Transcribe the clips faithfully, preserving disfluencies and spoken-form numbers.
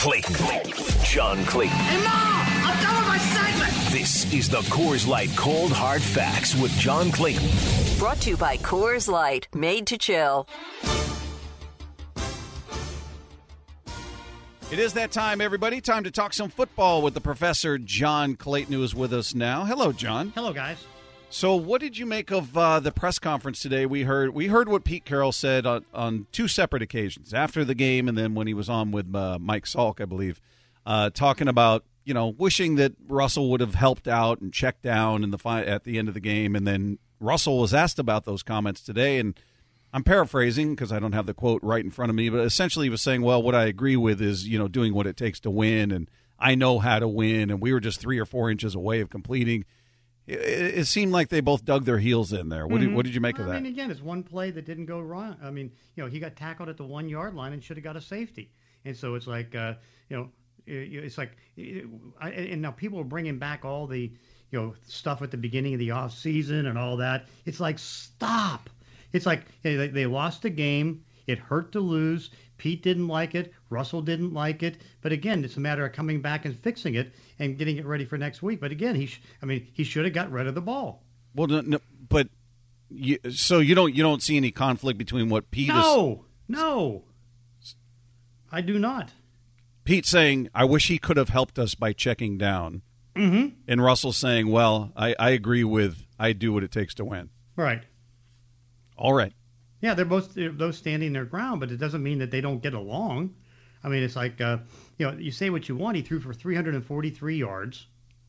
Clayton. John Clayton. Hey, Mom! I'm done with my segment! This is the Coors Light Cold Hard Facts with John Clayton. Brought to you by Coors Light, made to chill. It is that time, everybody. Time to talk some football with the Professor John Clayton, who is with us now. Hello, John. Hello, guys. So what did you make of uh, the press conference today? We heard we heard what Pete Carroll said on, on two separate occasions, after the game and then when he was on with uh, Mike Salk, I believe, uh, talking about, you know, wishing that Russell would have helped out and checked down in the fi- at the end of the game. And then Russell was asked about those comments today, and I'm paraphrasing because I don't have the quote right in front of me, but essentially he was saying, well, what I agree with is, you know, doing what it takes to win, and I know how to win, and we were just three or four inches away of completing. It, it seemed like they both dug their heels in there. What, mm-hmm. did, what did you make well, of that? I mean, again, it's one play that didn't go wrong. I mean, you know, he got tackled at the one-yard line and should have got a safety. And so it's like, uh, you know, it's like, and now people are bringing back all the, you know, stuff at the beginning of the off season and all that. It's like, stop. It's like they, they lost the game. It hurt to lose. Pete didn't like it. Russell didn't like it. But again, it's a matter of coming back and fixing it and getting it ready for next week. But again, he, sh- I mean, he should have got rid of the ball. Well, no, no, but you, so you don't you don't see any conflict between what Pete no, is? No, no, I do not. Pete saying, "I wish he could have helped us by checking down," mm-hmm. and Russell saying, "Well, I, I agree with I do what it takes to win." Right. All right. Yeah, they're both they're both standing their ground, but it doesn't mean that they don't get along. I mean, it's like, uh, you know, you say what you want. He threw for three hundred forty-three yards.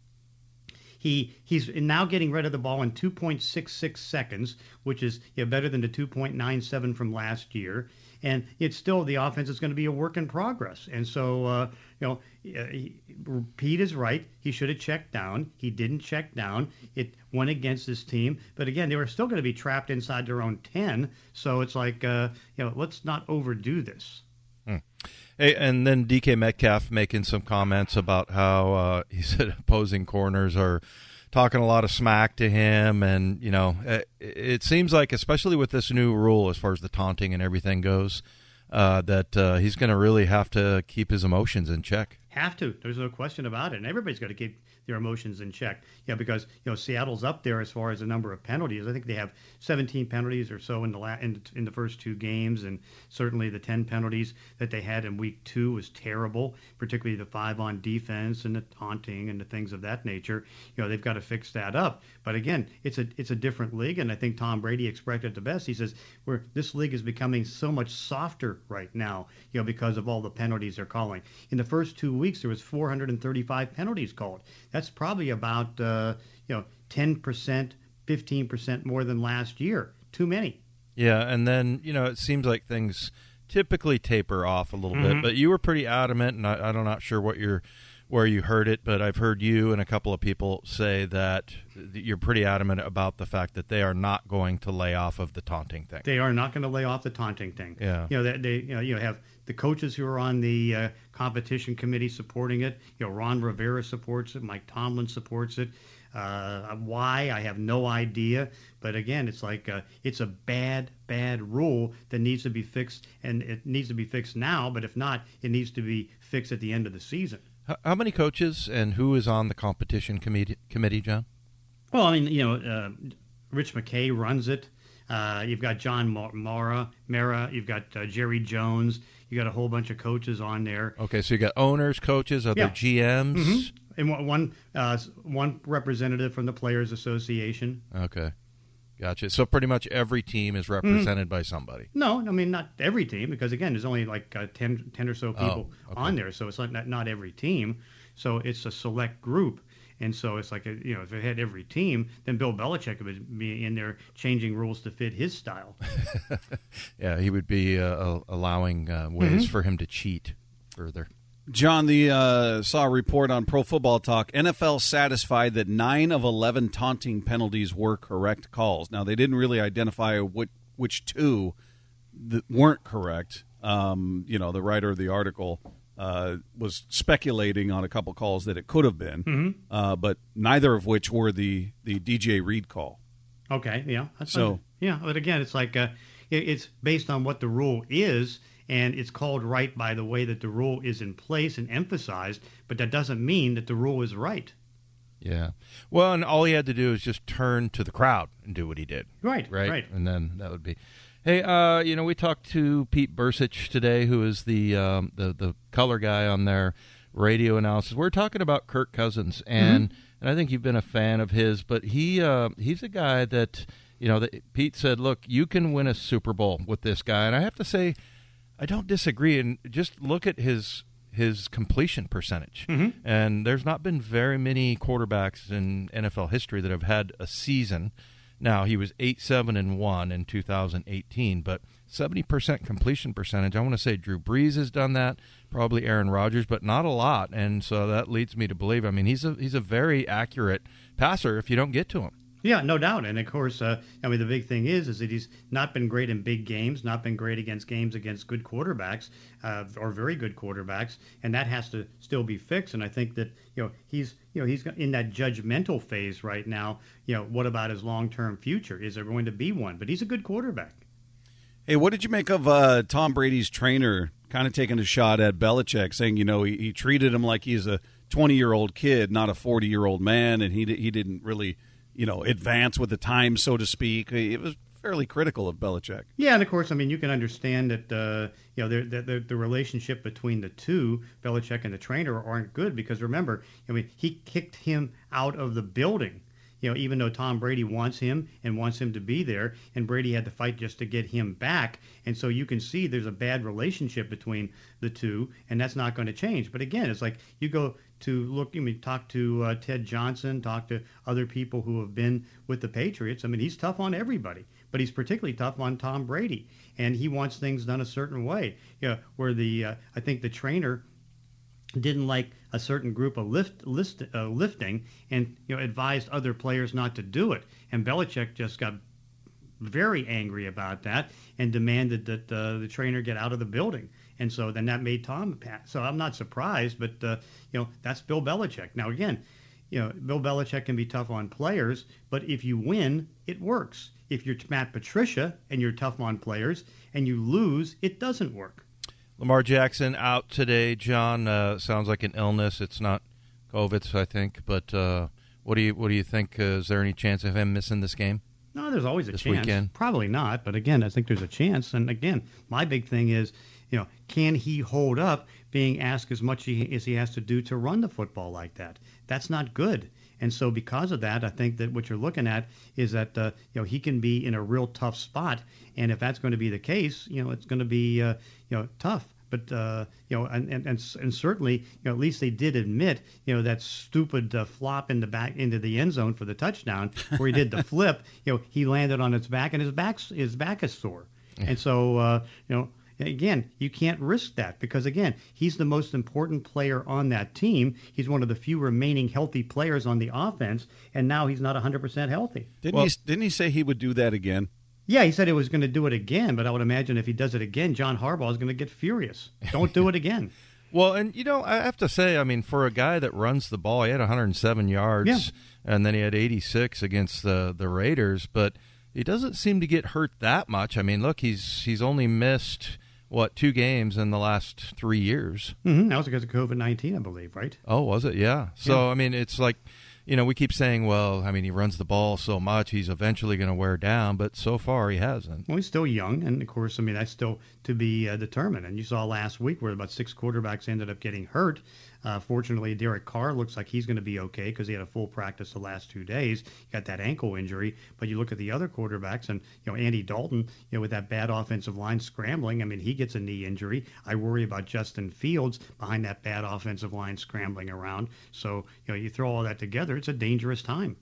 He he's now getting rid of the ball in two point six six seconds, which is you know, better than the two point nine seven from last year. And it's still the offense is going to be a work in progress. And so, uh, you know, he, Pete is right. He should have checked down. He didn't check down. It went against his team. But again, they were still going to be trapped inside their own ten. So it's like, uh, you know, let's not overdo this. Hmm. Hey, and then D K Metcalf making some comments about how uh, he said opposing corners are talking a lot of smack to him, and you know, it, it seems like, especially with this new rule as far as the taunting and everything goes, uh, that uh, he's going to really have to keep his emotions in check. Have to. There's no question about it. And everybody's got to keep their emotions in check. Yeah, because you know Seattle's up there as far as the number of penalties. I think they have seventeen penalties or so in the la- in, in the first two games, and certainly the ten penalties that they had in week two was terrible, particularly the five on defense and the taunting and the things of that nature. You know, they've got to fix that up. But again, it's a it's a different league, and I think Tom Brady expressed it the best. He says, "We're this league is becoming so much softer right now, you know, because of all the penalties they're calling. In the first two weeks, there was four hundred thirty-five penalties called. That's probably about uh, you know ten percent, fifteen percent more than last year. Too many." Yeah, and then you know it seems like things typically taper off a little Mm-hmm. bit, but you were pretty adamant, and I, I'm not sure what you're. where you heard it, but I've heard you and a couple of people say that you're pretty adamant about the fact that they are not going to lay off of the taunting thing. They are not going to lay off the taunting thing. Yeah. You know, they, they you know, you have the coaches who are on the uh, competition committee supporting it. You know, Ron Rivera supports it. Mike Tomlin supports it. Uh, why? I have no idea. But again, it's like uh, it's a bad, bad rule that needs to be fixed, and it needs to be fixed now. But if not, it needs to be fixed at the end of the season. How many coaches and who is on the competition committee, committee, John? Well, I mean, you know, uh, Rich McKay runs it. Uh, you've got John Mara, Mara. You've got uh, Jerry Jones. You got a whole bunch of coaches on there. Okay, so you got owners, coaches, other Yeah. G Ms. Mm-hmm. And one one, uh, one representative from the Players Association. Okay, gotcha. So pretty much every team is represented mm-hmm. by somebody. No, I mean not every team, because again, there's only like uh, ten, ten or so people oh, okay. on there, so it's not, not not every team. So it's a select group, and so it's like a, you know, if it had every team, then Bill Belichick would be in there changing rules to fit his style. Yeah, he would be uh, allowing uh, ways mm-hmm. for him to cheat further. John, the uh, saw a report on Pro Football Talk. N F L satisfied that nine of eleven taunting penalties were correct calls. Now, they didn't really identify what, which two that weren't correct. Um, you know, the writer of the article uh, was speculating on a couple calls that it could have been, mm-hmm. uh, but neither of which were the, the D J Reed call. Okay, yeah. That's so, fine. Yeah, but again, it's like uh, it, it's based on what the rule is. and it's called right by the way that the rule is in place and emphasized, but that doesn't mean that the rule is right. Yeah. Well, and all he had to do is just turn to the crowd and do what he did. Right, Right? right. And then that would be... Hey, uh, you know, we talked to Pete Bursich today, who is the um, the, the color guy on their radio analysis. We're talking about Kirk Cousins, and mm-hmm. and I think you've been a fan of his, but he uh, he's a guy that, you know, that Pete said, look, you can win a Super Bowl with this guy. And I have to say, I don't disagree. And just look at his his completion percentage. Mm-hmm. And there's not been very many quarterbacks in N F L history that have had a season. Now, he was eight seven and one in two thousand eighteen, but seventy percent completion percentage. I want to say Drew Brees has done that, probably Aaron Rodgers, but not a lot. And so that leads me to believe, I mean, he's a he's a very accurate passer if you don't get to him. Yeah, no doubt. And, of course, uh, I mean, the big thing is is that he's not been great in big games, not been great against games against good quarterbacks uh, or very good quarterbacks, and that has to still be fixed. And I think that, you know, he's you know he's in that judgmental phase right now. You know, what about his long-term future? Is there going to be one? But he's a good quarterback. Hey, what did you make of uh, Tom Brady's trainer kind of taking a shot at Belichick, saying, you know, he, he treated him like he's a twenty-year-old kid, not a forty-year-old man, and he he didn't really – you know, advance with the time, so to speak. It was fairly critical of Belichick. Yeah, and of course, I mean, you can understand that, uh, you know, the, the the relationship between the two, Belichick and the trainer, aren't good because remember, I mean, he kicked him out of the building. You know, even though Tom Brady wants him and wants him to be there, and Brady had to fight just to get him back. And so you can see there's a bad relationship between the two, and that's not going to change. But again, it's like you go to look, I mean, talk to uh, Ted Johnson, talk to other people who have been with the Patriots. I mean, he's tough on everybody, but he's particularly tough on Tom Brady, and he wants things done a certain way. You know, where the uh, I think the trainer didn't like a certain group of lift, list, uh, lifting and, you know, advised other players not to do it. And Belichick just got very angry about that and demanded that uh, the trainer get out of the building. And so then that made Tom pass. So I'm not surprised, but, uh, you know, that's Bill Belichick. Now, again, you know, Bill Belichick can be tough on players, but if you win, it works. If you're Matt Patricia and you're tough on players and you lose, it doesn't work. Lamar Jackson out today, John. Uh, sounds like an illness. It's not COVID, I think. But uh, what do you what do you think? Uh, is there any chance of him missing this game? No, there's always a this chance. Weekend? Probably not. But again, I think there's a chance. And again, my big thing is, you know, can he hold up being asked as much as he has to do to run the football like that? That's not good. And so because of that, I think that what you're looking at is that, uh, you know, he can be in a real tough spot. And if that's going to be the case, you know, it's going to be, uh, you know, tough. But, uh, you know, and, and, and certainly, you know, at least they did admit, you know, that stupid uh, flop in the back into the end zone for the touchdown where he did the flip, you know, he landed on his back and his back's, his back is sore. And so, uh, you know, again, you can't risk that because, again, he's the most important player on that team. He's one of the few remaining healthy players on the offense, and now he's not one hundred percent healthy. Didn't, well, he, didn't he say he would do that again? Yeah, he said he was going to do it again, but I would imagine if he does it again, John Harbaugh is going to get furious. Don't do it again. Well, and, you know, I have to say, I mean, for a guy that runs the ball, he had one hundred seven yards, yeah. and then he had eighty-six against the, the Raiders, but he doesn't seem to get hurt that much. I mean, look, he's he's only missed, what, two games in the last three years. Mm-hmm. That was because of COVID nineteen, I believe, right? Oh, was it? Yeah. So, yeah. I mean, it's like, you know, we keep saying, well, I mean, he runs the ball so much, he's eventually going to wear down, but so far he hasn't. Well, he's still young, and, of course, I mean, that's still to be uh, determined. And you saw last week where about six quarterbacks ended up getting hurt. Uh, fortunately, Derek Carr looks like he's going to be okay because he had a full practice the last two days. He got that ankle injury. But you look at the other quarterbacks, and, you know, Andy Dalton, you know, with that bad offensive line scrambling, I mean, he gets a knee injury. I worry about Justin Fields behind that bad offensive line scrambling around. So, you know, you throw all that together, it's a dangerous time.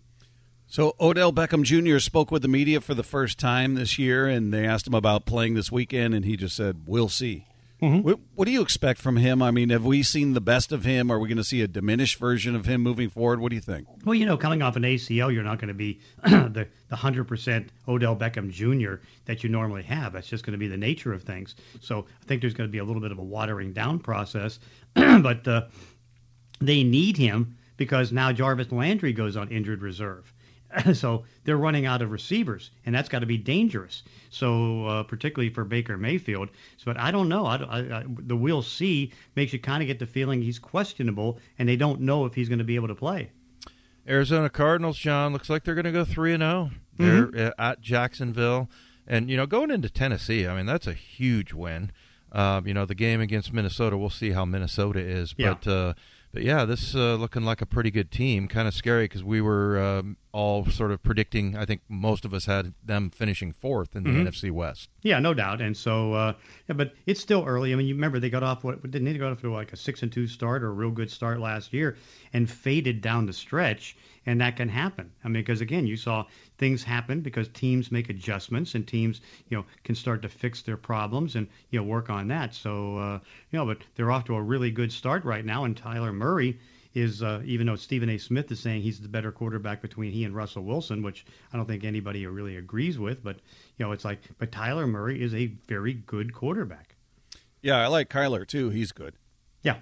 So Odell Beckham Junior spoke with the media for the first time this year, and they asked him about playing this weekend, and he just said, we'll see. Mm-hmm. What, what do you expect from him? I mean, have we seen the best of him? Are we going to see a diminished version of him moving forward? What do you think? Well, you know, coming off an A C L, you're not going to be the, the one hundred percent Odell Beckham Junior that you normally have. That's just going to be the nature of things. So I think there's going to be a little bit of a watering down process. But uh, they need him because now Jarvis Landry goes on injured reserve. So they're running out of receivers, and that's got to be dangerous. So uh, particularly for Baker Mayfield. So, but I don't know. I, I, I, the we'll see makes you kind of get the feeling he's questionable, and they don't know if he's going to be able to play. Arizona Cardinals, John, looks like they're going to go three and zero. They're mm-hmm. at Jacksonville, and you know, going into Tennessee, I mean, that's a huge win. Uh, you know, the game against Minnesota, we'll see how Minnesota is, yeah. but. Uh, But, yeah, this uh, looking like a pretty good team. Kind of scary because we were um, all sort of predicting, I think most of us had them finishing fourth in the mm-hmm. N F C West. Yeah, no doubt. And so, uh, yeah, but it's still early. I mean, you remember they got off, what, didn't they go off to like a six and two start or a real good start last year and faded down the stretch, and that can happen. I mean, because, again, you saw things happen because teams make adjustments and teams, you know, can start to fix their problems and, you know, work on that. So, uh, you know, but they're off to a really good start right now, and Tyler Murray is, uh, even though Stephen A. Smith is saying he's the better quarterback between he and Russell Wilson, which I don't think anybody really agrees with, but, you know, it's like, but Tyler Murray is a very good quarterback. Yeah, I like Kyler, too. He's good. Yeah.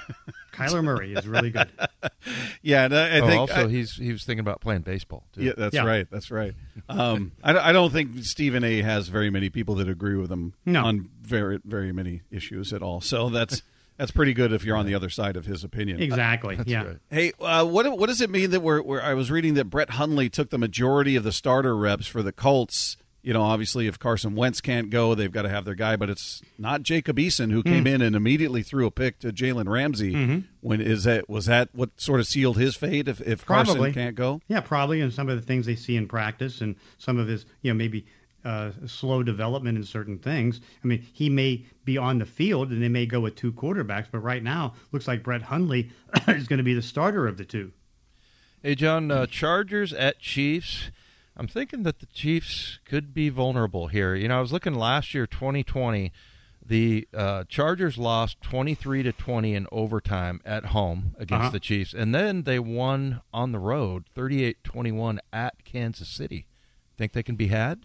Kyler Murray is really good. Yeah, and I, I oh, think also I, he's he was thinking about playing baseball, too. Yeah, that's yeah. right. That's right. Um, I, I don't think Stephen A. has very many people that agree with him no. on very, very many issues at all. So that's... That's pretty good if you're on the other side of his opinion. Exactly. That's yeah. Right. Hey, uh, what what does it mean that we're, we're? I was reading that Brett Hundley took the majority of the starter reps for the Colts. You know, obviously, if Carson Wentz can't go, they've got to have their guy. But it's not Jacob Eason who came mm. in and immediately threw a pick to Jalen Ramsey. Mm-hmm. When is that? Was that what sort of sealed his fate? If if probably. Carson can't go, yeah, probably. And some of the things they see in practice, and some of his, you know, maybe. Uh, slow development in certain things. I mean, he may be on the field and they may go with two quarterbacks, but right now looks like Brett Hundley is going to be the starter of the two. Hey, John, uh, Chargers at Chiefs. I'm thinking that the Chiefs could be vulnerable here. You know, I was looking last year, twenty twenty, the uh, Chargers lost twenty-three to twenty in overtime at home against uh-huh. the Chiefs, and then they won on the road thirty-eight twenty-one at Kansas City. Think they can be had?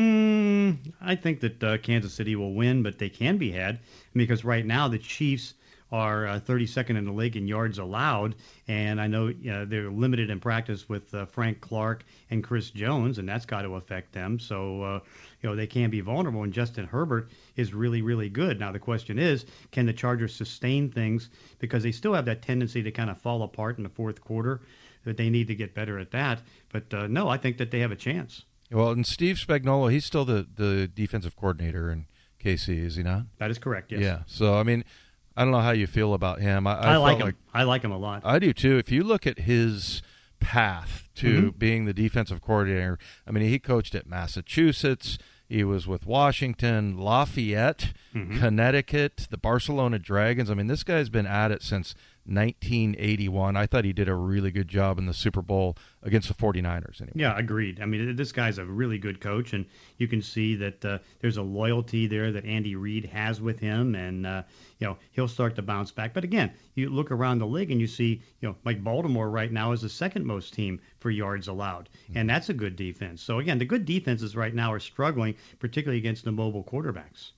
Hmm, I think that uh, Kansas City will win, but they can be had because right now the Chiefs are uh, thirty-second in the league in yards allowed, and I know uh, they're limited in practice with uh, Frank Clark and Chris Jones, and that's got to affect them. So, uh, you know, they can be vulnerable, and Justin Herbert is really, really good. Now, the question is, can the Chargers sustain things because they still have that tendency to kind of fall apart in the fourth quarter, but they need to get better at that. But, uh, no, I think that they have a chance. Well, and Steve Spagnuolo, he's still the, the defensive coordinator in K C, is he not? That is correct, yes. Yeah. So, I mean, I don't know how you feel about him. I, I, I like him. Like, I like him a lot. I do, too. If you look at his path to mm-hmm. being the defensive coordinator, I mean, he coached at Massachusetts. He was with Washington, Lafayette, mm-hmm. Connecticut, the Barcelona Dragons. I mean, this guy's been at it since nineteen eighty-one. I thought he did a really good job in the Super Bowl against the forty-niners. Anyway. Yeah, agreed. I mean, this guy's a really good coach, and you can see that uh, there's a loyalty there that Andy Reid has with him, and uh, you know he'll start to bounce back. But again, you look around the league and you see, you know, like Baltimore right now is the second most team for yards allowed, mm-hmm. and that's a good defense. So again, the good defenses right now are struggling, particularly against the mobile quarterbacks.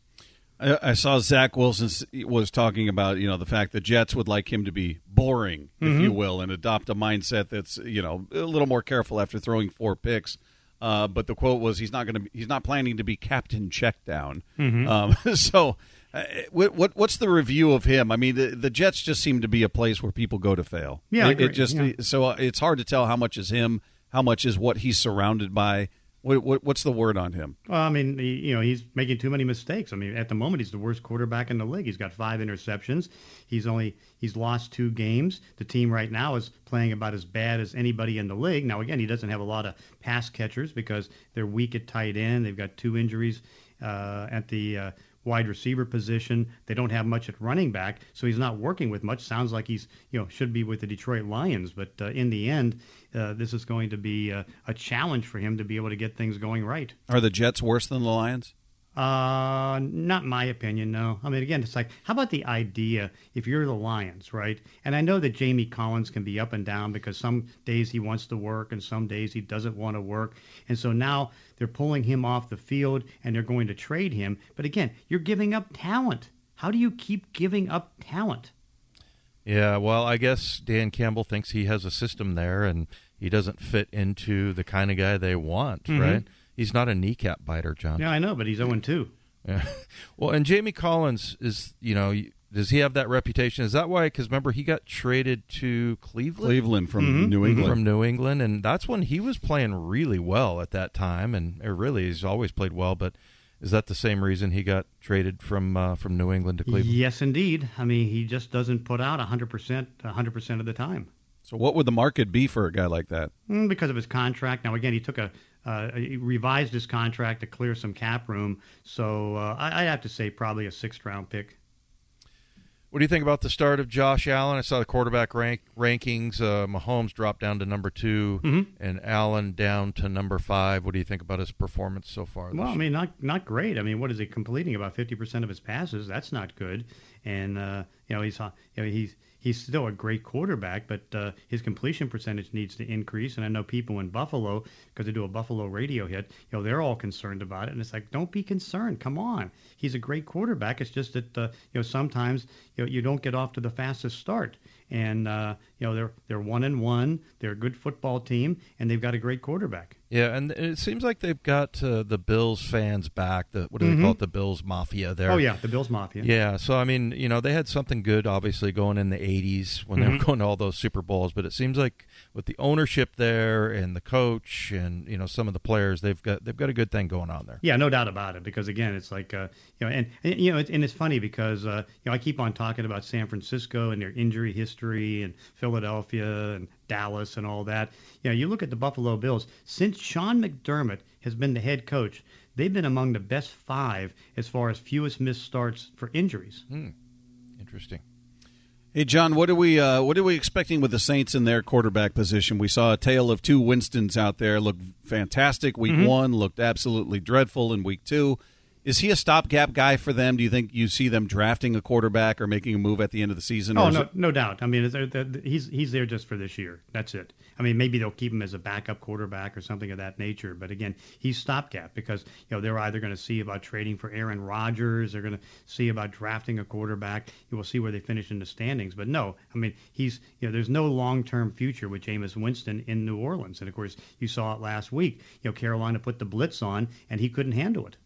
I saw Zach Wilson was talking about, you know, the fact that Jets would like him to be boring, if mm-hmm. you will, and adopt a mindset that's, you know, a little more careful after throwing four picks. Uh, but the quote was, "He's not going to, he's not planning to be Captain Checkdown." Mm-hmm. Um, so, uh, what, what what's the review of him? I mean, the, the Jets just seem to be a place where people go to fail. Yeah, it, it just yeah. so it's hard to tell how much is him, how much is what he's surrounded by. What, what, what's the word on him? Well, I mean, he, you know, he's making too many mistakes. I mean, at the moment, he's the worst quarterback in the league. He's got five interceptions. He's only he's lost two games. The team right now is playing about as bad as anybody in the league. Now, again, he doesn't have a lot of pass catchers because they're weak at tight end. They've got two injuries uh, at the uh, wide receiver position. They don't have much at running back, so he's not working with much. Sounds like he's, you know, should be with the Detroit Lions, but uh, in the end, uh, this is going to be a, a challenge for him to be able to get things going right. Are the Jets worse than the Lions? Uh, not my opinion, no. I mean, again, it's like, how about the idea if you're the Lions, right? And I know that Jamie Collins can be up and down because some days he wants to work and some days he doesn't want to work. And so now they're pulling him off the field and they're going to trade him. But again, you're giving up talent. How do you keep giving up talent? Yeah, well, I guess Dan Campbell thinks he has a system there, and he doesn't fit into the kind of guy they want, Mm-hmm. right? He's not a kneecap biter, John. Yeah, I know, but he's oh and two. Yeah. Well, and Jamie Collins is, you know, does he have that reputation? Is that why? Because remember, he got traded to Cleveland? Cleveland from Mm-hmm. New England. From New England, and that's when he was playing really well at that time, and or really, he's always played well, but is that the same reason he got traded from uh, from New England to Cleveland? Yes, indeed. I mean, he just doesn't put out one hundred percent one hundred percent of the time. So what would the market be for a guy like that? Mm, because of his contract. Now, again, he took a uh, he revised his contract to clear some cap room. So uh, I, I'd have to say probably a sixth round pick. What do you think about the start of Josh Allen? I saw the quarterback rank, rankings. Uh, Mahomes dropped down to number two, Mhm. and Allen down to number five. What do you think about his performance so far? this Well, I year? mean, not not great. I mean, what is he completing? About fifty percent of his passes. That's not good. And uh, you know, he's you know he's he's still a great quarterback, but uh, his completion percentage needs to increase. And I know people in Buffalo, because they do a Buffalo radio hit, you know, they're all concerned about it. And it's like, don't be concerned. Come on, he's a great quarterback. It's just that uh, you know sometimes you know you don't get off to the fastest start. And uh, you know they're they're one and one. They're a good football team, and they've got a great quarterback. Yeah, and it seems like they've got uh, the Bills fans back. The what do they Mhm. call it? The Bills Mafia there. Oh yeah, the Bills Mafia. Yeah, so I mean, you know, they had something good, obviously, going in the eighties when they were Mhm. going to all those Super Bowls. But it seems like with the ownership there and the coach and you know some of the players, they've got they've got a good thing going on there. Yeah, no doubt about it. Because again, it's like uh, you know, and, and you know, it's, and it's funny because uh, you know I keep on talking about San Francisco and their injury history, and Philadelphia and Dallas and all that. You know, you look at the Buffalo Bills since Sean McDermott has been the head coach. They've been among the best five as far as fewest missed starts for injuries. Hmm. Interesting. Hey, John, what are we uh, what are we expecting with the Saints in their quarterback position? We saw a tale of two Winstons out there. Looked fantastic week Mhm. one, looked absolutely dreadful in week two. Is he a stopgap guy for them? Do you think you see them drafting a quarterback or making a move at the end of the season? Oh or is no, it- no doubt. I mean, they're- they're- he's he's there just for this year. That's it. I mean, maybe they'll keep him as a backup quarterback or something of that nature. But again, he's stopgap because you know they're either going to see about trading for Aaron Rodgers, they're going to see about drafting a quarterback. You will see where they finish in the standings. But no, I mean, he's you know there's no long-term future with Jameis Winston in New Orleans. And of course, you saw it last week. You know, Carolina put the blitz on, and he couldn't handle it.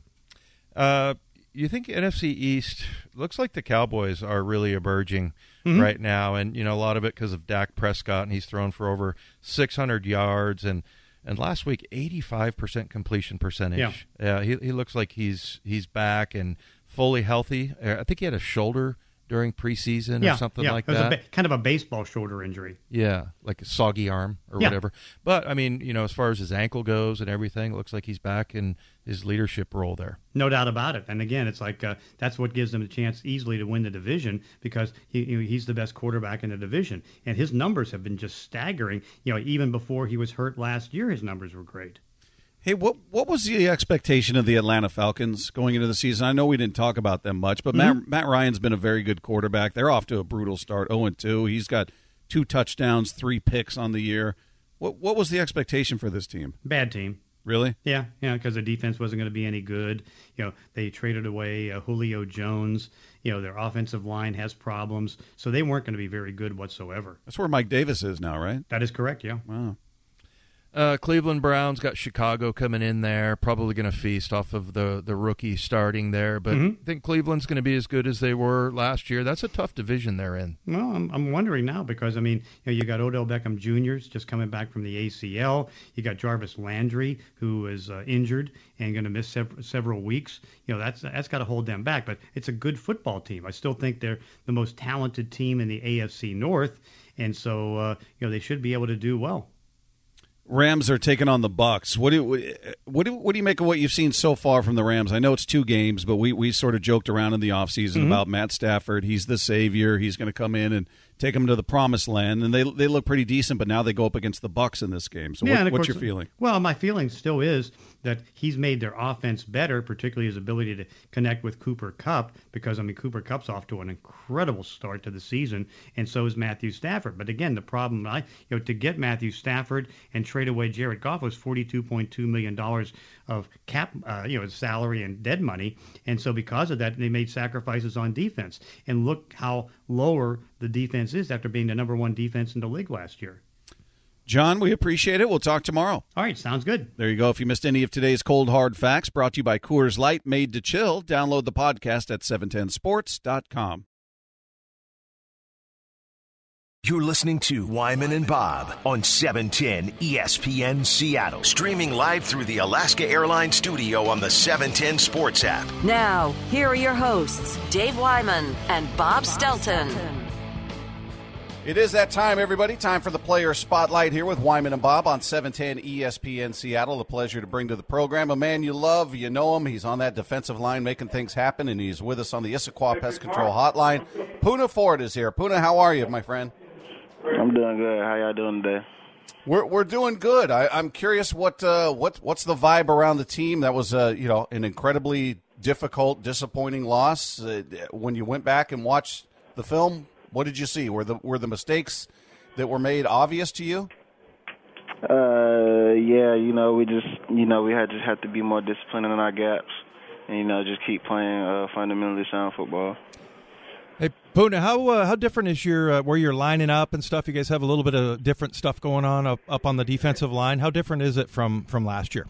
Uh, you think N F C East looks like the Cowboys are really emerging Mhm. right now, and you know a lot of it because of Dak Prescott, and he's thrown for over six hundred yards, and and last week eighty-five percent completion percentage. Yeah. Yeah, he he looks like he's he's back and fully healthy. Uh, I think he had a shoulder during preseason yeah, or something yeah. like it was that. A ba- kind of a baseball shoulder injury. Yeah, like a soggy arm or Yeah. whatever. But I mean, you know, as far as his ankle goes and everything, it looks like he's back in his leadership role there. No doubt about it. And again, it's like uh, that's what gives them a chance easily to win the division because he, you know, he's the best quarterback in the division, and his numbers have been just staggering. You know, even before he was hurt last year, his numbers were great. Hey, what what was the expectation of the Atlanta Falcons going into the season? I know we didn't talk about them much, but Mm-hmm. Matt, Matt Ryan's been a very good quarterback. They're off to a brutal start, oh and two. He's got two touchdowns, three picks on the year. What what was the expectation for this team? Bad team. Really? Yeah, yeah, because the defense wasn't going to be any good. You know, they traded away uh, Julio Jones. You know, their offensive line has problems, so they weren't going to be very good whatsoever. That's where Mike Davis is now, right? That is correct. Yeah. Wow. Uh, Cleveland Browns got Chicago coming in there, probably going to feast off of the, the rookie starting there. But Mhm. I think Cleveland's going to be as good as they were last year. That's a tough division they're in. Well, I'm, I'm wondering now because, I mean, you know, you got Odell Beckham Junior just coming back from the A C L. You got Jarvis Landry, who is uh, injured and going to miss sev- several weeks. You know, that's that's got to hold them back. But it's a good football team. I still think they're the most talented team in the A F C North. And so, uh, you know, they should be able to do well. Rams are taking on the Bucks. What do what do what do you make of what you've seen so far from the Rams? I know it's two games, but we, we sort of joked around in the offseason Mhm. about Matt Stafford. He's the savior. He's going to come in and take them to the promised land, and they they look pretty decent. But now they go up against the Bucks in this game. So Yeah, what, and of what's course- your feeling? Well, my feeling still is that he's made their offense better, particularly his ability to connect with Cooper Kupp, because, I mean, Cooper Kupp's off to an incredible start to the season, and so is Matthew Stafford. But again, the problem, I, you know, to get Matthew Stafford and trade away Jared Goff was forty-two point two million dollars of cap, uh, you know, salary and dead money, and so because of that, they made sacrifices on defense. And look how lower the defense is after being the number one defense in the league last year. John, we appreciate it. We'll talk tomorrow. All right, sounds good. There you go. If you missed any of today's Cold Hard Facts, brought to you by Coors Light, made to chill, download the podcast at seven ten sports dot com. You're listening to Wyman and Bob on seven ten E S P N Seattle. Streaming live through the Alaska Airlines studio on the seven ten Sports app. Now, here are your hosts, Dave Wyman and Bob Stelton. It is that time, everybody. Time for the Player Spotlight here with Wyman and Bob on seven ten E S P N Seattle. A pleasure to bring to the program a man you love, you know him. He's on that defensive line making things happen, and he's with us on the Issaquah Pest Control Hotline. Poona Ford is here. Poona, how are you, my friend? I'm doing good. How y'all doing today? We're we're doing good. I, I'm curious what uh, what what's the vibe around the team? That was uh, you know an incredibly difficult, disappointing loss. Uh, when you went back and watched the film, what did you see? Were the were the mistakes that were made obvious to you? Uh, yeah, you know, we just, you know, we had just have to be more disciplined in our gaps, and you know, just keep playing uh, fundamentally sound football. Hey, Poona, how uh, how different is your uh, where you're lining up and stuff? You guys have a little bit of different stuff going on up, up on the defensive line. How different is it from, from last year?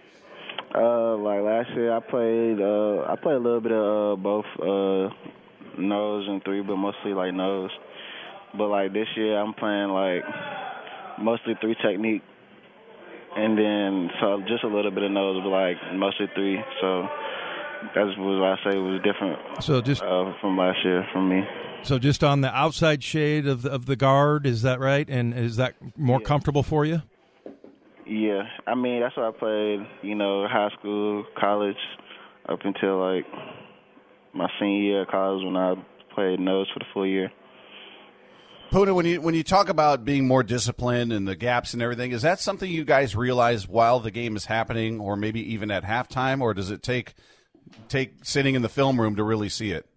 Uh, like last year, I played uh, I played a little bit of uh, both uh, nose and three, but mostly like nose. But like this year, I'm playing like mostly three technique, and then so just a little bit of nose, but like mostly three. So that's what I say was different. So just uh, from last year from me. So just on the outside shade of the, of the guard, is that right? And is that more yeah. comfortable for you? Yeah, I mean that's what I played. You know, high school, college, up until like my senior year of college when I played nose for the full year. Poona, when you when you talk about being more disciplined and the gaps and everything, is that something you guys realize while the game is happening, or maybe even at halftime, or does it take take sitting in the film room to really see it?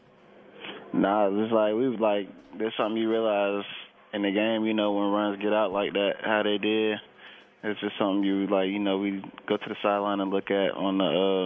Nah, it's like we was like there's something you realize in the game. You know, when runs get out like that, how they did. It's just something you like. You know, we go to the sideline and look at on the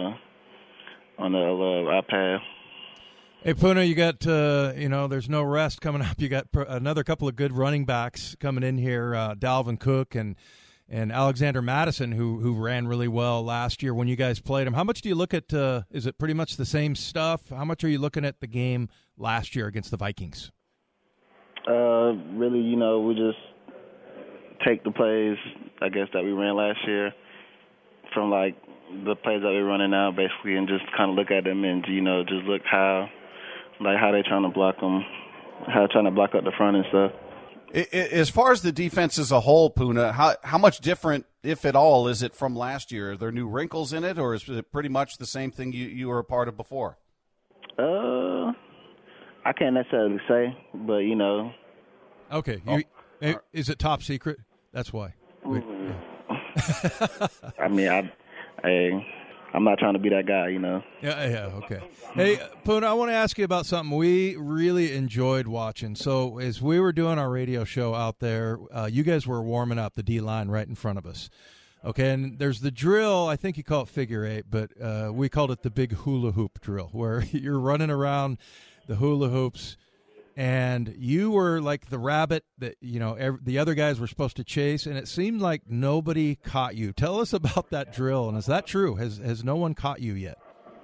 uh, on the uh, iPad. Hey, Poona, you got, uh, you know, there's no rest coming up. You got pr- another couple of good running backs coming in here, uh, Dalvin Cook and and Alexander Madison, who who ran really well last year when you guys played them. How much do you look at, uh, is it pretty much the same stuff? How much are you looking at the game last year against the Vikings? Uh, really, you know, we just take the plays, I guess, that we ran last year from, like, the plays that we're running now, basically, and just kind of look at them and, you know, just look how, like, how they're trying to block them, how they're trying to block up the front and stuff. As far as the defense as a whole, Poona, how how much different, if at all, is it from last year? Are there new wrinkles in it, or is it pretty much the same thing you, you were a part of before? Uh, I can't necessarily say, but, you know. Okay. You, oh. Is it top secret? That's why. Wait, yeah. I mean, I, I, I'm not trying to be that guy, you know. Yeah, yeah, okay. Hey, Poona, I want to ask you about something we really enjoyed watching. So as we were doing our radio show out there, uh, you guys were warming up the D-line right in front of us. Okay, and there's the drill, I think you call it figure eight, but uh, we called it the big hula hoop drill, where you're running around the hula hoops, and you were like the rabbit that, you know, every, the other guys were supposed to chase, and it seemed like nobody caught you. Tell us about that drill, and is that true? Has has no one caught you yet?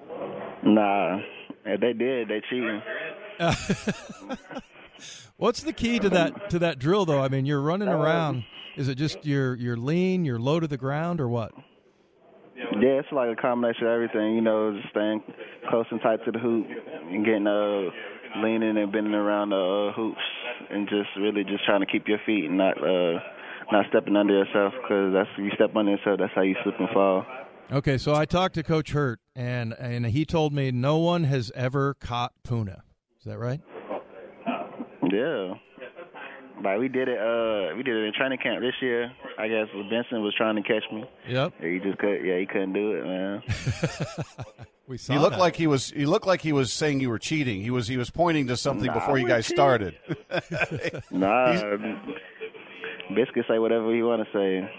Nah, if they did, they cheating. Uh, what's the key to that to that drill, though? I mean, you're running around. Is it just you're you're lean, you're low to the ground, or what? Yeah, it's like a combination of everything. You know, just staying close and tight to the hoop and getting uh, leaning and bending around the uh, hoops, and just really just trying to keep your feet and not uh, not stepping under yourself, because that's you step under yourself, that's how you slip and fall. Okay, so I talked to Coach Hurt, and and he told me no one has ever caught Poona. Is that right? Yeah. Like we did it, uh, we did it in training camp this year. I guess Benson was trying to catch me. Yep. Yeah, he just could. Yeah, he couldn't do it, man. we saw. He looked that. like he was. He looked like he was saying you were cheating. He was. He was pointing to something nah, before you guys cheating. started. nah, Biscuit say whatever you want to say.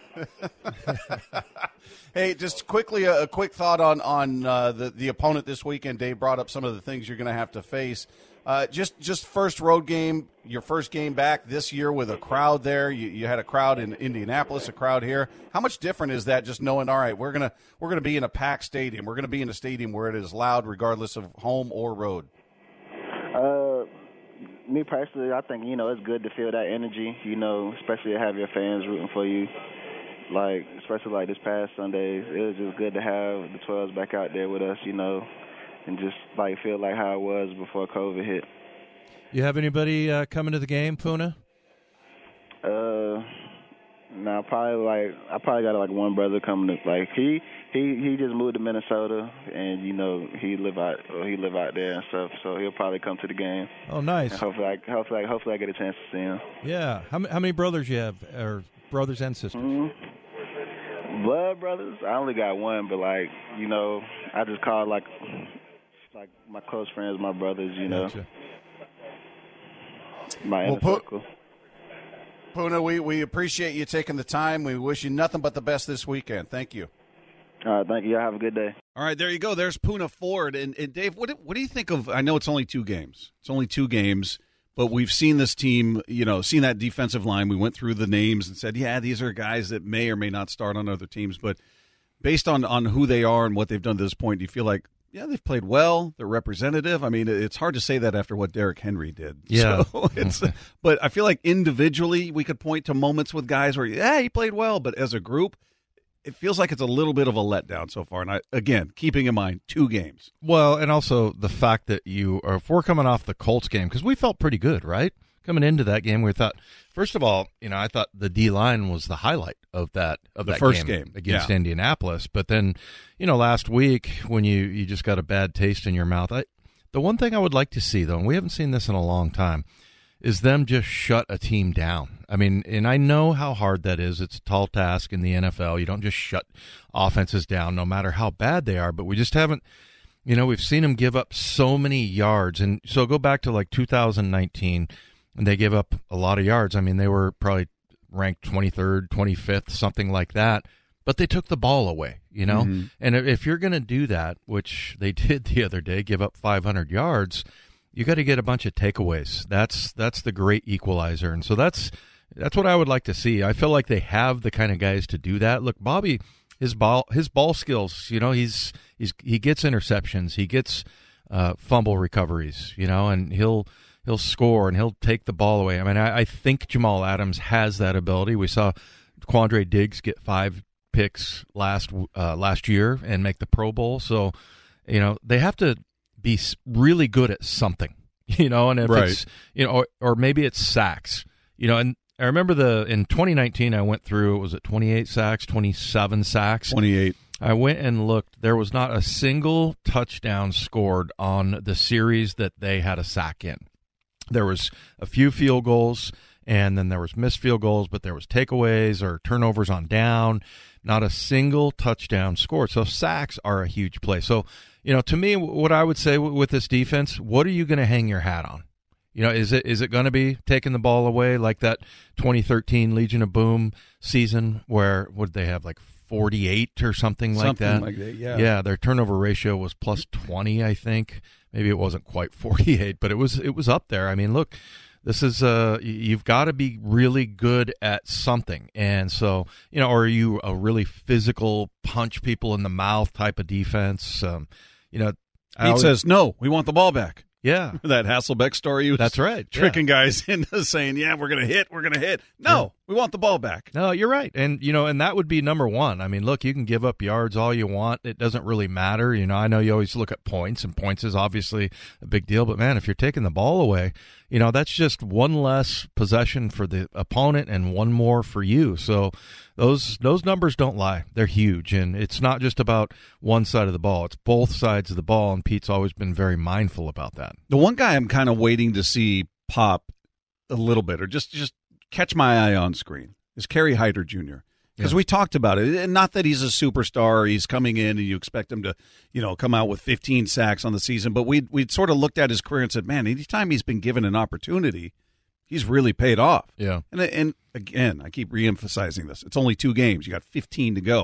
Hey, just quickly, a, a quick thought on on uh, the the opponent this weekend. Dave brought up some of the things you're going to have to face. Uh, just just first road game, your first game back this year with a crowd there. You, you had a crowd in Indianapolis, a crowd here. How much different is that? Just knowing, all right, we're gonna we're gonna be in a packed stadium. We're gonna be in a stadium where it is loud, regardless of home or road. Uh, me personally, I think you know it's good to feel that energy. You know, especially to have your fans rooting for you. Like especially like this past Sunday, it was just good to have the twelves back out there with us. You know. And just, like, feel like how it was before COVID hit. You have anybody uh, coming to the game, Puna? Uh, no, probably, like, I probably got, like, one brother coming to, like, he he, he just moved to Minnesota, and, you know, he live out or he live out there and stuff, so he'll probably come to the game. Oh, nice. And hopefully, I, hopefully, I, hopefully I get a chance to see him. Yeah. How, how many brothers you have, or brothers and sisters? Mm-hmm. Blood brothers? I only got one, but, like, you know, I just call, like... like my close friends, my brothers, you know. Gotcha. My well, inner circle. Puna, we, we appreciate you taking the time. We wish you nothing but the best this weekend. Thank you. All right, thank you. Y'all have a good day. All right, there you go. There's Puna Ford. And, and Dave, what do, what do you think of – I know it's only two games. It's only two games, but we've seen this team, you know, seen that defensive line. We went through the names and said, yeah, these are guys that may or may not start on other teams. But based on, on who they are and what they've done to this point, do you feel like, yeah, they've played well. They're representative. I mean, it's hard to say that after what Derrick Henry did. Yeah. So it's, but I feel like individually we could point to moments with guys where, yeah, he played well. But as a group, it feels like it's a little bit of a letdown so far. And, I, again, keeping in mind, two games. Well, and also the fact that you are, if we're coming off the Colts game, because we felt pretty good, right? Coming into that game, we thought, first of all, you know, I thought the D-line was the highlight of that of the that first game, game against yeah. Indianapolis. But then, you know, last week when you, you just got a bad taste in your mouth, I, the one thing I would like to see, though, and we haven't seen this in a long time, is them just shut a team down. I mean, and I know how hard that is. It's a tall task in the N F L. You don't just shut offenses down no matter how bad they are, but we just haven't. You know, we've seen them give up so many yards. And so go back to like two thousand nineteen, and they give up a lot of yards. I mean, they were probably ranked twenty-third, twenty-fifth, something like that. But they took the ball away, you know? Mm-hmm. And if you're going to do that, which they did the other day, give up five hundred yards, you got to get a bunch of takeaways. That's that's the great equalizer. And so that's that's what I would like to see. I feel like they have the kind of guys to do that. Look, Bobby, his ball his ball skills, you know, he's he's he gets interceptions, he gets uh, fumble recoveries, you know, and he'll he'll score and he'll take the ball away. I mean, I, I think Jamal Adams has that ability. We saw Quandre Diggs get five picks last uh, last year and make the Pro Bowl. So, you know, they have to be really good at something, you know, and if right. it's, you know, or, or maybe it's sacks, you know, and I remember the, in twenty nineteen, I went through, was it twenty-eight sacks, twenty-seven sacks? twenty-eight. I went and looked. There was not a single touchdown scored on the series that they had a sack in. There was a few field goals, and then there was missed field goals, but there was takeaways or turnovers on down. Not a single touchdown scored. So sacks are a huge play. So, you know, to me, what I would say with this defense, what are you going to hang your hat on? You know, is it is it going to be taking the ball away like that twenty thirteen Legion of Boom season where, would they have, like forty-eight or something like something that? like that, yeah. Yeah, their turnover ratio was plus twenty, I think. Maybe it wasn't quite forty-eight, but it was it was up there. I mean, look, this is uh, you've got to be really good at something. And so, you know, or are you a really physical, punch people in the mouth type of defense? Um, you know, Pete always, says, no, we want the ball back. Yeah. That Hasselbeck story. Was That's right. Tricking yeah. guys into saying, yeah, we're going to hit, we're going to hit. No, yeah. we want the ball back. No, you're right. And, you know, and that would be number one. I mean, look, you can give up yards all you want. It doesn't really matter. You know, I know you always look at points, and points is obviously a big deal. But, man, if you're taking the ball away, you know, that's just one less possession for the opponent and one more for you. So those those numbers don't lie. They're huge. And it's not just about one side of the ball. It's both sides of the ball, and Pete's always been very mindful about that. The one guy I'm kind of waiting to see pop a little bit, or just, just catch my eye on screen, is Kerry Hyder Junior Because yeah. we talked about it, and not that he's a superstar. He's coming in, and you expect him to, you know, come out with fifteen sacks on the season. But we we'd sort of looked at his career and said, man, anytime he's been given an opportunity, he's really paid off. Yeah. And and again, I keep reemphasizing this. It's only two games. You got fifteen to go.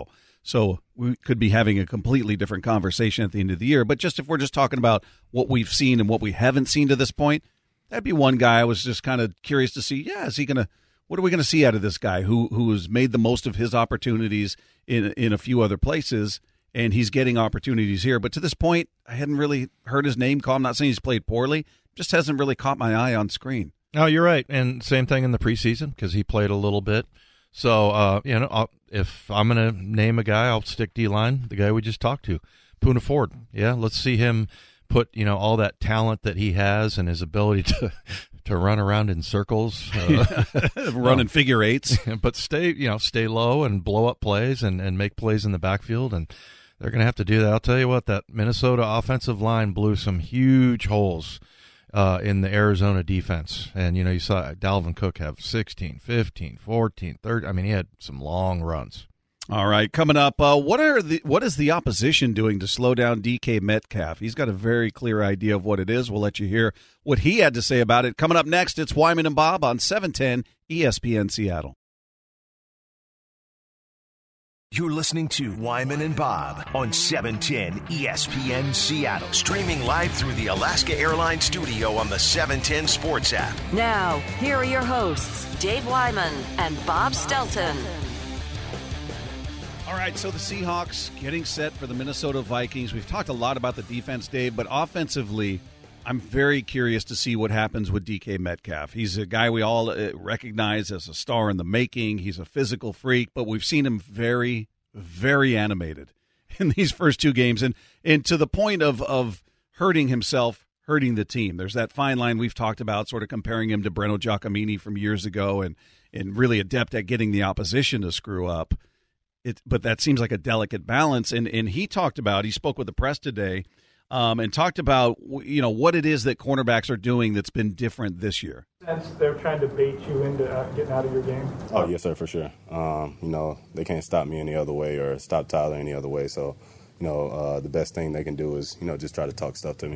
So we could be having a completely different conversation at the end of the year. But just if we're just talking about what we've seen and what we haven't seen to this point, that'd be one guy I was just kind of curious to see. Yeah, is he going to – what are we going to see out of this guy who who has made the most of his opportunities in in a few other places, and he's getting opportunities here. But to this point, I hadn't really heard his name called. I'm not saying he's played poorly. Just hasn't really caught my eye on screen. No, you're right. And same thing in the preseason because he played a little bit. So, uh, you know, I'll, if I'm going to name a guy, I'll stick D-line, the guy we just talked to, Poona Ford. Yeah, let's see him put, you know, all that talent that he has and his ability to to run around in circles. Uh, Running figure eights. But stay, you know, stay low and blow up plays and, and make plays in the backfield. And they're going to have to do that. I'll tell you what, that Minnesota offensive line blew some huge holes Uh, in the Arizona defense. And, you know, you saw Dalvin Cook have sixteen, fifteen, fourteen, thirty. I mean, he had some long runs. All right, coming up, uh, what are the what is the opposition doing to slow down D K Metcalf? He's got a very clear idea of what it is. We'll let you hear what he had to say about it. Coming up next, it's Wyman and Bob on seven ten E S P N Seattle. You're listening to Wyman and Bob on seven ten E S P N Seattle. Streaming live through the Alaska Airlines studio on the seven ten Sports app. Now, here are your hosts, Dave Wyman and Bob Stelton. All right, so the Seahawks getting set for the Minnesota Vikings. We've talked a lot about the defense, Dave, but offensively, I'm very curious to see what happens with D K Metcalf. He's a guy we all recognize as a star in the making. He's a physical freak, but we've seen him very, very animated in these first two games, and and to the point of of hurting himself, hurting the team. There's that fine line we've talked about, sort of comparing him to Breno Giacomini from years ago, and and really adept at getting the opposition to screw up. It, but that seems like a delicate balance, and and he talked about, he spoke with the press today. Um, and talked about, you know, what it is that cornerbacks are doing that's been different this year. They're trying to bait you into uh, getting out of your game? Oh, yes, sir, for sure. Um, you know, they can't stop me any other way or stop Tyler any other way. So, you know, uh, the best thing they can do is, you know, just try to talk stuff to me.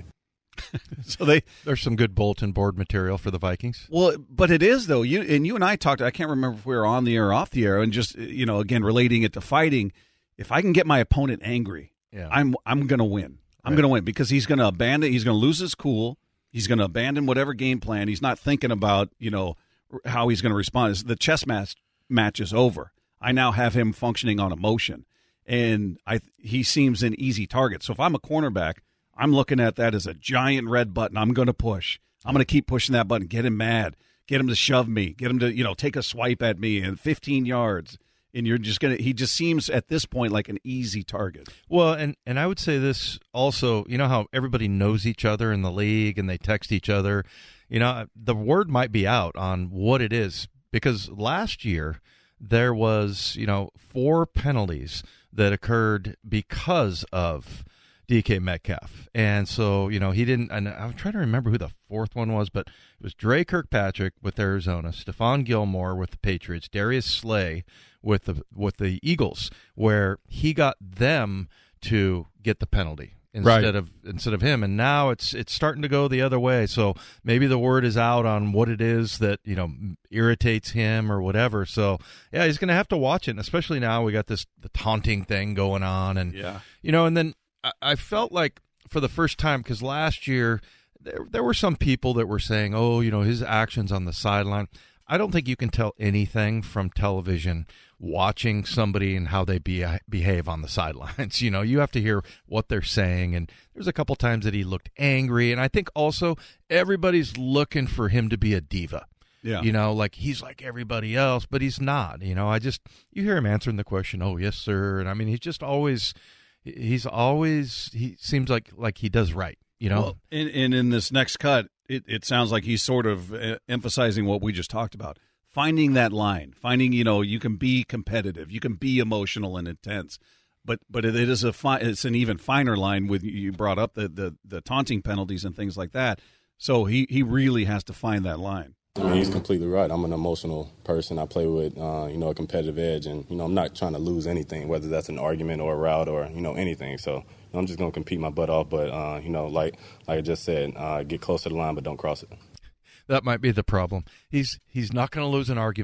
So they There's some good bulletin board material for the Vikings. Well, but it is, though. You and you and I talked, I can't remember if we were on the air or off the air, and just, you know, again, relating it to fighting, if I can get my opponent angry, yeah. I'm I'm going to win. I'm right. going to win because he's going to abandon. He's going to lose his cool. He's going to abandon whatever game plan. He's not thinking about, you know, how he's going to respond. The chess match match is over. I now have him functioning on emotion, and I he seems an easy target. So if I'm a cornerback, I'm looking at that as a giant red button. I'm going to push. I'm going to keep pushing that button. Get him mad. Get him to shove me. Get him to, you know, take a swipe at me and fifteen yards. And you're just going to – he just seems at this point like an easy target. Well, and, and I would say this also, you know how everybody knows each other in the league and they text each other? You know, the word might be out on what it is because last year there was, you know, four penalties that occurred because of D K Metcalf. And so, you know, he didn't – and I'm trying to remember who the fourth one was, but it was Dre Kirkpatrick with Arizona, Stephon Gilmore with the Patriots, Darius Slay with the with the Eagles, where he got them to get the penalty instead right. of instead of him, and now it's it's starting to go the other way. So maybe the word is out on what it is that, you know, irritates him or whatever. So yeah, he's going to have to watch it, and especially now we got this the taunting thing going on, and yeah. you know, and then I, I felt like for the first time because last year there there were some people that were saying, oh, you know, his actions on the sideline. I don't think you can tell anything from television watching somebody and how they be, behave on the sidelines. You know, you have to hear what they're saying. And there's a couple times that he looked angry. And I think also everybody's looking for him to be a diva. Yeah. You know, like he's like everybody else, but he's not. You know, I just, you hear him answering the question, oh, yes, sir. And I mean, he's just always, he's always, he seems like, like he does right, you know. Well, and, and in this next cut, It, it sounds like he's sort of emphasizing what we just talked about. Finding that line, finding, you know, you can be competitive, you can be emotional and intense, but but it is a fi- it's an even finer line with, you brought up the, the, the taunting penalties and things like that. So he, he really has to find that line. I mean, he's completely right. I'm an emotional person. I play with, uh, you know, a competitive edge, and, you know, I'm not trying to lose anything, whether that's an argument or a route or, you know, anything. So I'm just going to compete my butt off. But, uh, you know, like like I just said, uh, get close to the line, but don't cross it. That might be the problem. He's he's not going to lose an argument.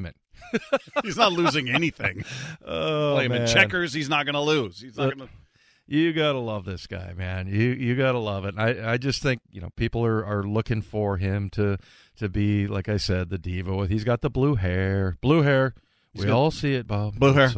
He's not losing anything. Oh, Play him man. in checkers. He's not going to lose. He's not going to. You got to love this guy, man. You you got to love it. I, I just think, you know, people are, are looking for him to to be, like I said, the diva. With He's got the blue hair. Blue hair. He's we got all see it, Bob. blue hair.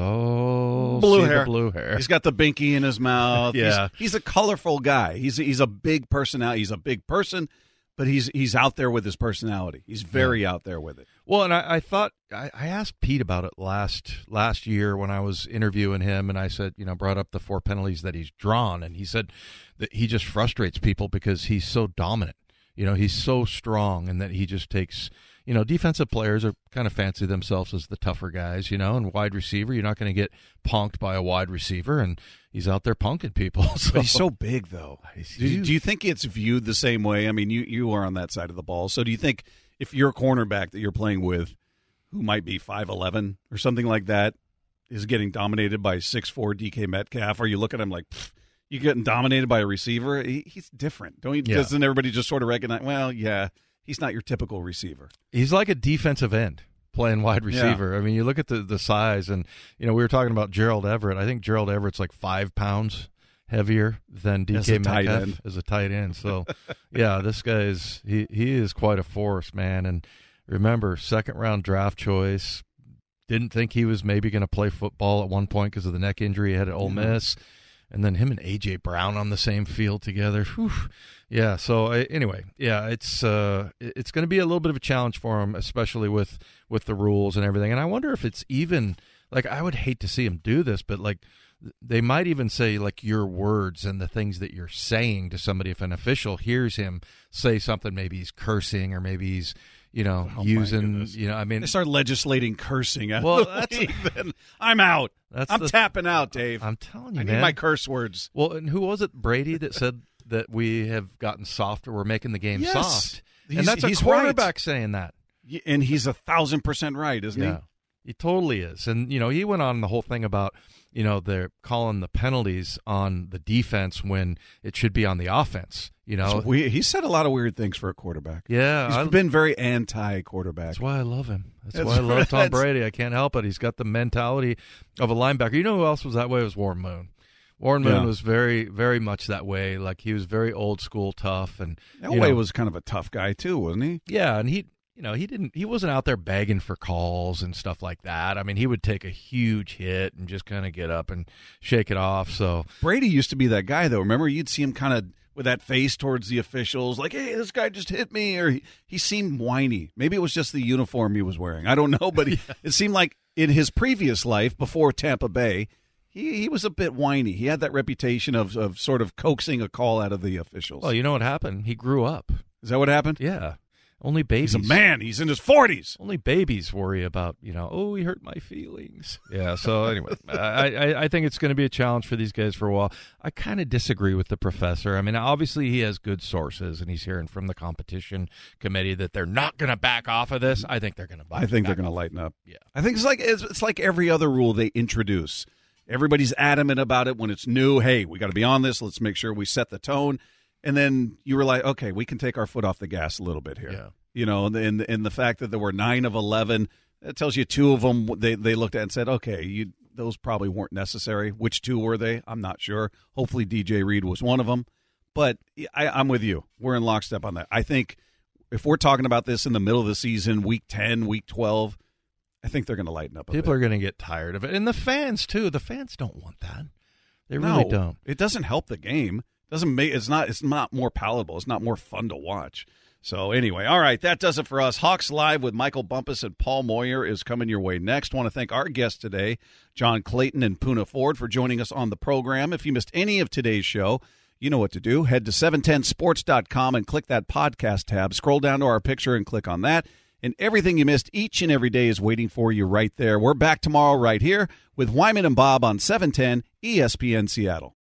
So Blue see hair. the blue hair. He's got the binky in his mouth. Yeah. He's, he's a colorful guy. He's he's a big personality. He's a big person, but he's he's out there with his personality. He's very yeah. out there with it. Well, and I, I thought I, I asked Pete about it last last year when I was interviewing him, and I said, you know, brought up the four penalties that he's drawn, and he said that he just frustrates people because he's so dominant. You know, he's so strong, and that he just takes. You know, defensive players are kind of fancy themselves as the tougher guys, you know, and wide receiver, you're not going to get punked by a wide receiver, and he's out there punking people. So. But he's so big, though. Do you, do you think it's viewed the same way? I mean, you, you are on that side of the ball. So do you think if you're a cornerback that you're playing with who might be five eleven or something like that is getting dominated by six four D K Metcalf, are you looking at him like, you're getting dominated by a receiver? He, he's different. Don't you, yeah. Doesn't everybody just sort of recognize, well, yeah, he's not your typical receiver. He's like a defensive end playing wide receiver. Yeah. I mean, you look at the, the size, and, you know, we were talking about Gerald Everett. I think Gerald Everett's like five pounds heavier than D K Metcalf as a tight end. So, yeah, this guy is he, he is quite a force, man. And remember, second-round draft choice. Didn't think he was maybe going to play football at one point because of the neck injury he had at Ole mm-hmm. Miss. And then him and A J. Brown on the same field together. Whew. Yeah, so uh, anyway, yeah, it's uh, it's going to be a little bit of a challenge for him, especially with, with the rules and everything. And I wonder if it's even, like, I would hate to see him do this, but, like, they might even say, like, your words and the things that you're saying to somebody. If an official hears him say something, maybe he's cursing or maybe he's, you know, oh using, you know, I mean. They start legislating cursing. Out well, of the that's league, then I'm out. That's I'm the, tapping out, Dave. I'm telling you, I man. need my curse words. Well, and who was it, Brady, that said that we have gotten softer? We're making the game yes. soft. He's, and that's a he's quarterback right. saying that. And he's a thousand percent right, isn't yeah. he? He totally is. And, you know, he went on the whole thing about, you know, they're calling the penalties on the defense when it should be on the offense. You know, so we, he said a lot of weird things for a quarterback. Yeah. He's I, been very anti-quarterback. That's why I love him. That's, that's why I love Tom that's, Brady. I can't help it. He's got the mentality of a linebacker. You know who else was that way? It was Warren Moon. Warren Moon yeah. was very, very much that way. Like, he was very old school, tough. And Elway know, was kind of a tough guy too, wasn't he? Yeah, and he, you know, he didn't. He wasn't out there begging for calls and stuff like that. I mean, he would take a huge hit and just kind of get up and shake it off. So Brady used to be that guy, though. Remember, you'd see him kind of with that face towards the officials, like, "Hey, this guy just hit me," or he, he seemed whiny. Maybe it was just the uniform he was wearing. I don't know, but he, yeah. it seemed like in his previous life before Tampa Bay, he he was a bit whiny. He had that reputation of of sort of coaxing a call out of the officials. Well, you know what happened? He grew up. Is that what happened? Yeah. Only babies. He's a man. He's in his forties. Only babies worry about, you know, oh, he hurt my feelings. Yeah, so anyway, I, I, I think it's going to be a challenge for these guys for a while. I kind of disagree with the professor. I mean, obviously he has good sources, and he's hearing from the competition committee that they're not going to back off of this. I think they're going to I think they're going to lighten up. Yeah. I think it's like it's, it's like every other rule they introduce. Everybody's adamant about it when it's new. Hey, we got to be on this. Let's make sure we set the tone. And then you were like, okay, we can take our foot off the gas a little bit here. Yeah. You know, and, and the fact that there were nine of eleven, that tells you two of them they, they looked at and said, okay, you those probably weren't necessary. Which two were they? I'm not sure. Hopefully D J Reed was one of them. But I, I'm with you. We're in lockstep on that. I think if we're talking about this in the middle of the season, week ten, week twelve, I think they're going to lighten up a People bit. are going to get tired of it. And the fans, too. The fans don't want that. They really no, don't. It doesn't help the game. It doesn't make it's not it's not more palatable. It's not more fun to watch. So anyway, all right, that does it for us. Hawks Live with Michael Bumpus and Paul Moyer is coming your way next. I want to thank our guests today, John Clayton and Poona Ford, for joining us on the program. If you missed any of today's show, you know what to do. Head to seven ten sports dot com and click that podcast tab. Scroll down to our picture and click on that. And everything you missed each and every day is waiting for you right there. We're back tomorrow right here with Wyman and Bob on seven ten E S P N Seattle.